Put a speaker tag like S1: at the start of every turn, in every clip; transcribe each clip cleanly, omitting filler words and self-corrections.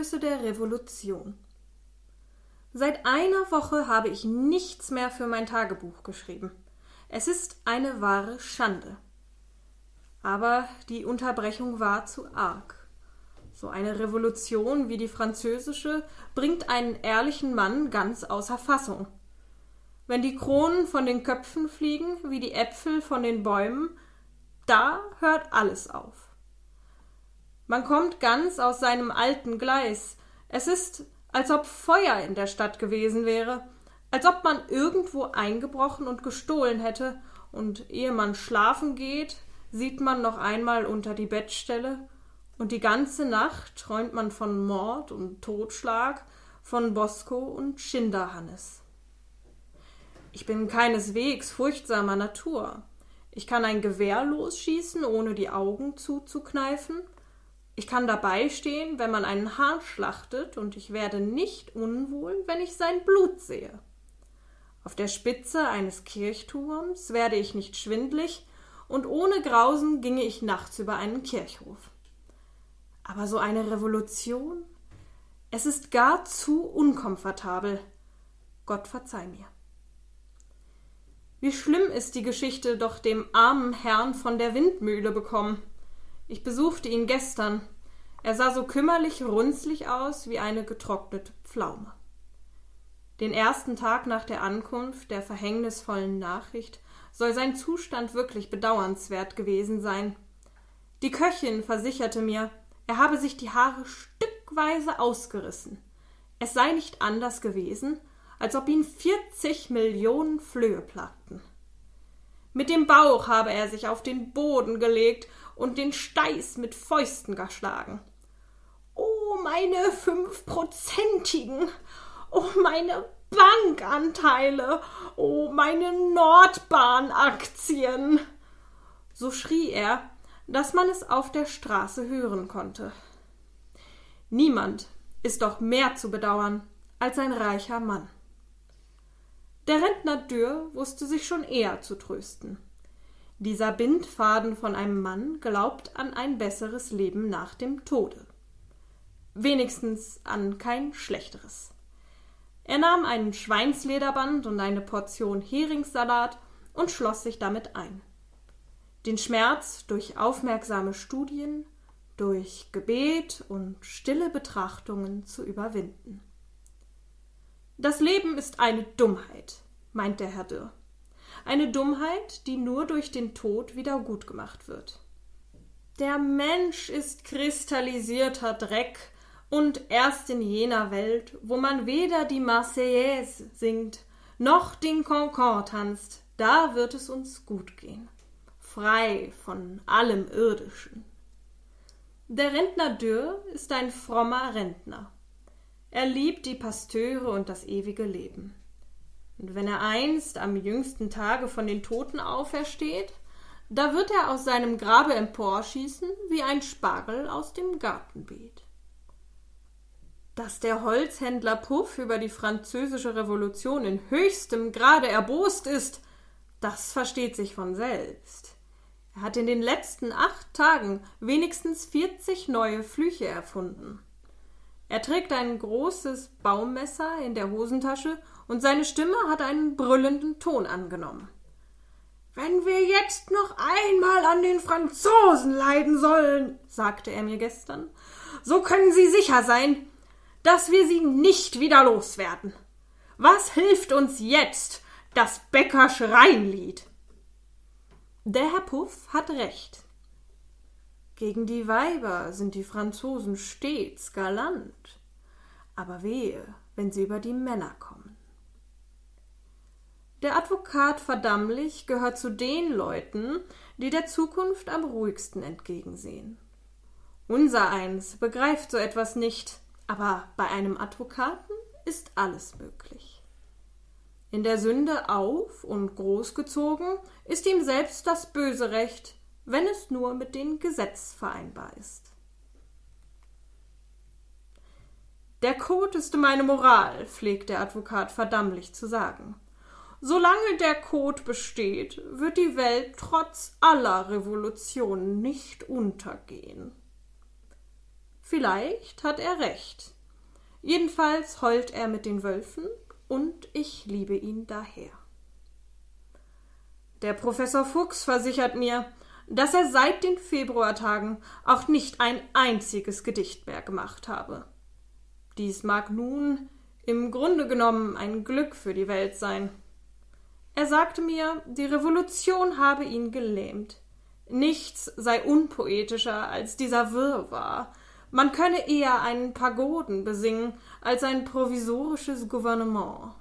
S1: Anstöße der Revolution. Seit einer Woche habe ich nichts mehr für mein Tagebuch geschrieben. Es ist eine wahre Schande. Aber die Unterbrechung war zu arg. So eine Revolution wie die französische bringt einen ehrlichen Mann ganz außer Fassung. Wenn die Kronen von den Köpfen fliegen, wie die Äpfel von den Bäumen, da hört alles auf. Man kommt ganz aus seinem alten Gleis. Es ist, als ob Feuer in der Stadt gewesen wäre, als ob man irgendwo eingebrochen und gestohlen hätte, und ehe man schlafen geht, sieht man noch einmal unter die Bettstelle, und die ganze Nacht träumt man von Mord und Totschlag, von Bosco und Schinderhannes. Ich bin keineswegs furchtsamer Natur. Ich kann ein Gewehr losschießen, ohne die Augen zuzukneifen. Ich kann dabei stehen, wenn man einen Hahn schlachtet, und ich werde nicht unwohl, wenn ich sein Blut sehe. Auf der Spitze eines Kirchturms werde ich nicht schwindlig, und ohne Grausen ginge ich nachts über einen Kirchhof. Aber so eine Revolution? Es ist gar zu unkomfortabel. Gott verzeih mir. Wie schlimm ist die Geschichte doch dem armen Herrn von der Windmühle bekommen. Ich besuchte ihn gestern. Er sah so kümmerlich runzlig aus wie eine getrocknete Pflaume. Den ersten Tag nach der Ankunft der verhängnisvollen Nachricht soll sein Zustand wirklich bedauernswert gewesen sein. Die Köchin versicherte mir, er habe sich die Haare stückweise ausgerissen. Es sei nicht anders gewesen, als ob ihn 40 Millionen Flöhe plagten. Mit dem Bauch habe er sich auf den Boden gelegt und den Steiß mit Fäusten geschlagen. »Oh, meine 5%igen! Oh, meine Bankanteile! Oh, meine Nordbahn-Aktien!« So schrie er, dass man es auf der Straße hören konnte. Niemand ist doch mehr zu bedauern als ein reicher Mann. Der Rentner Dürr wusste sich schon eher zu trösten. Dieser Bindfaden von einem Mann glaubt an ein besseres Leben nach dem Tode. Wenigstens an kein schlechteres. Er nahm einen Schweinslederband und eine Portion Heringssalat und schloss sich damit ein. Den Schmerz durch aufmerksame Studien, durch Gebet und stille Betrachtungen zu überwinden. Das Leben ist eine Dummheit, meint der Herr Dürr. Eine Dummheit, die nur durch den Tod wieder gut gemacht wird. Der Mensch ist kristallisierter Dreck, und erst in jener Welt, wo man weder die Marseillaise singt, noch den Cancan tanzt, da wird es uns gut gehen, frei von allem Irdischen. Der Rentner Dürr ist ein frommer Rentner. Er liebt die Pasteure und das ewige Leben. Und wenn er einst am jüngsten Tage von den Toten aufersteht, da wird er aus seinem Grabe emporschießen wie ein Spargel aus dem Gartenbeet. Dass der Holzhändler Puff über die französische Revolution in höchstem Grade erbost ist, das versteht sich von selbst. Er hat in den letzten 8 Tagen wenigstens 40 neue Flüche erfunden. Er trägt ein großes Baummesser in der Hosentasche und seine Stimme hat einen brüllenden Ton angenommen. »Wenn wir jetzt noch einmal an den Franzosen leiden sollen«, sagte er mir gestern, »so können Sie sicher sein, dass wir sie nicht wieder loswerden. Was hilft uns jetzt das Bäckersche Rheinlied?« Der Herr Puff hat recht. Gegen die Weiber sind die Franzosen stets galant, aber wehe, wenn sie über die Männer kommen. Der Advokat Verdammlich gehört zu den Leuten, die der Zukunft am ruhigsten entgegensehen. Unsereins begreift so etwas nicht, aber bei einem Advokaten ist alles möglich. In der Sünde auf- und großgezogen ist ihm selbst das böse Recht, wenn es nur mit dem Gesetz vereinbar ist. Der Code ist meine Moral, pflegt der Advokat Verdammlich zu sagen. Solange der Code besteht, wird die Welt trotz aller Revolutionen nicht untergehen. Vielleicht hat er recht, Jedenfalls heult er mit den Wölfen und ich liebe ihn daher. Der Professor Fuchs versichert mir, dass er seit den Februartagen auch nicht ein einziges Gedicht mehr gemacht habe. Dies mag nun im Grunde genommen ein Glück für die Welt sein. Er sagte mir, die Revolution habe ihn gelähmt. Nichts sei unpoetischer als dieser Wirrwarr. Man könne eher einen Pagoden besingen als ein provisorisches Gouvernement.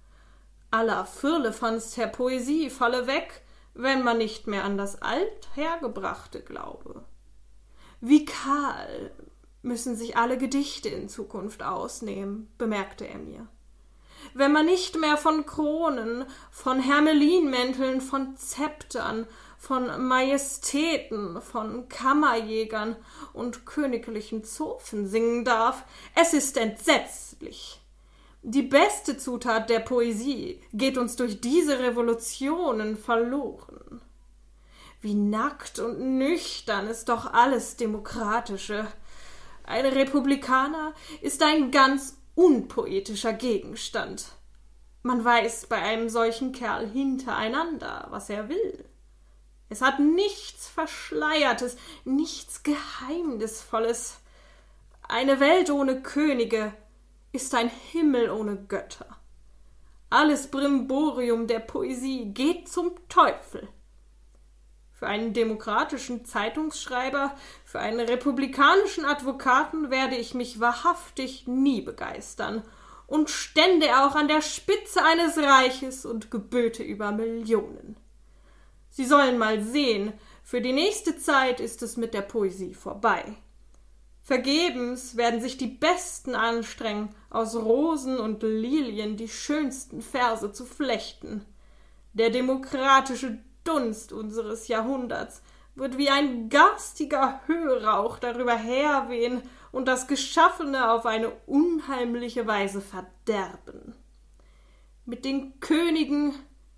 S1: Aller Firlefanz der Poesie falle weg, wenn man nicht mehr an das Althergebrachte glaube. Wie kahl müssen sich alle Gedichte in Zukunft ausnehmen, bemerkte er mir. Wenn man nicht mehr von Kronen, von Hermelinmänteln, von Zeptern, von Majestäten, von Kammerjägern und königlichen Zofen singen darf, es ist entsetzlich. Die beste Zutat der Poesie geht uns durch diese Revolutionen verloren. Wie nackt und nüchtern ist doch alles Demokratische. Ein Republikaner ist ein ganz unpoetischer Gegenstand. Man weiß bei einem solchen Kerl hintereinander, was er will. Es hat nichts Verschleiertes, nichts Geheimnisvolles. Eine Welt ohne Könige ist ein Himmel ohne Götter. Alles Brimborium der Poesie geht zum Teufel. Für einen demokratischen Zeitungsschreiber, für einen republikanischen Advokaten werde ich mich wahrhaftig nie begeistern, und stände er auch an der Spitze eines Reiches und geböte über Millionen. Sie sollen mal sehen, für die nächste Zeit ist es mit der Poesie vorbei. Vergebens werden sich die Besten anstrengen, aus Rosen und Lilien die schönsten Verse zu flechten. Der demokratische Dunst unseres Jahrhunderts wird wie ein garstiger Höhrauch darüber herwehen und das Geschaffene auf eine unheimliche Weise verderben. Mit den Königen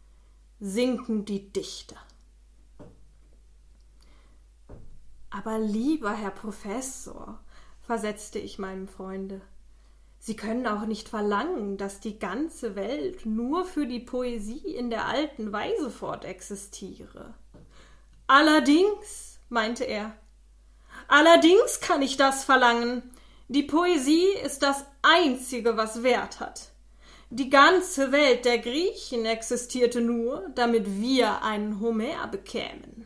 S1: sinken die Dichter. Aber lieber Herr Professor, versetzte ich meinem Freunde, Sie können auch nicht verlangen, dass die ganze Welt nur für die Poesie in der alten Weise fortexistiere. Allerdings, meinte er, allerdings kann ich das verlangen. Die Poesie ist das Einzige, was Wert hat. Die ganze Welt der Griechen existierte nur, damit wir einen Homer bekämen.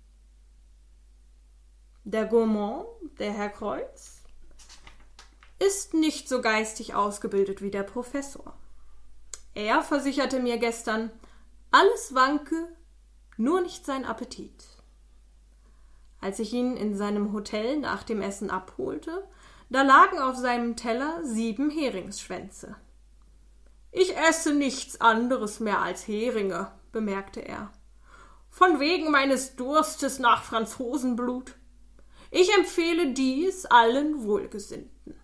S1: Der Gourmand, der Herr Kreuz, ist nicht so geistig ausgebildet wie der Professor. Er versicherte mir gestern, alles wanke, nur nicht sein Appetit. Als ich ihn in seinem Hotel nach dem Essen abholte, da lagen auf seinem Teller 7 Heringsschwänze. »Ich esse nichts anderes mehr als Heringe«, bemerkte er, »von wegen meines Durstes nach Franzosenblut. Ich empfehle dies allen Wohlgesinnten.«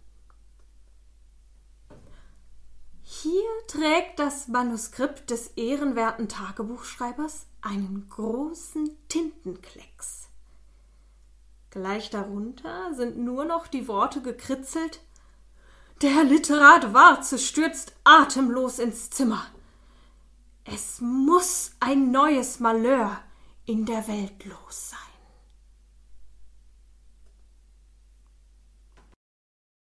S1: Hier trägt das Manuskript des ehrenwerten Tagebuchschreibers einen großen Tintenklecks. Gleich darunter sind nur noch die Worte gekritzelt: »Der Herr Literat Warze stürzt atemlos ins Zimmer. Es muß ein neues Malheur in der Welt los sein.«